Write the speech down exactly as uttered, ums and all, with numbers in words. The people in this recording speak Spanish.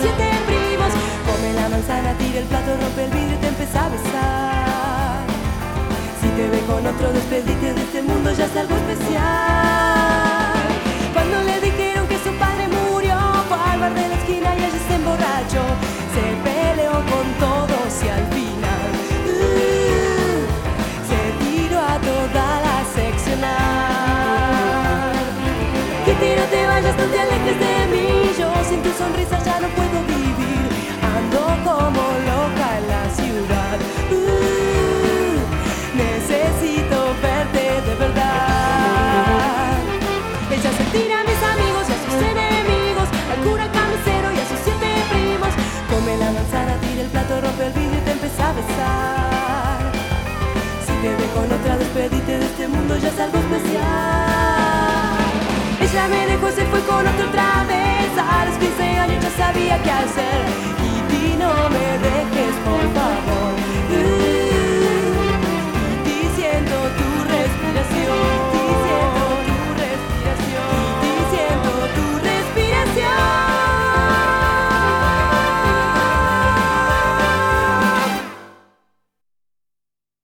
siete primos. Come la manzana, tira el plato, rompe el vidrio y te empieza a besar. Si te ve con otro, despedite de este mundo, ya es algo especial. Cuando le dijeron que su padre murió, fue al bar de la esquina y allí se emborrachó. Se peleó con todos y al final uh, se tiró a toda la seccional. Kitty, no te vayas, no te alejes de mí. Yo sin tu sonrisa ya no puedo vivir. Ando como loca en la ciudad. Uh, necesito verte de verdad. Ella se tira a mis amigos y a sus enemigos, al cura carnicero y a sus siete primos. Come la manzana, tira el plato, rompe el vidrio y te empieza a besar. Si te ve con otra, despedite de este mundo, ya es algo especial. Ella me dejó y se fue con otro otra vez. A los quince años ya sabía qué hacer.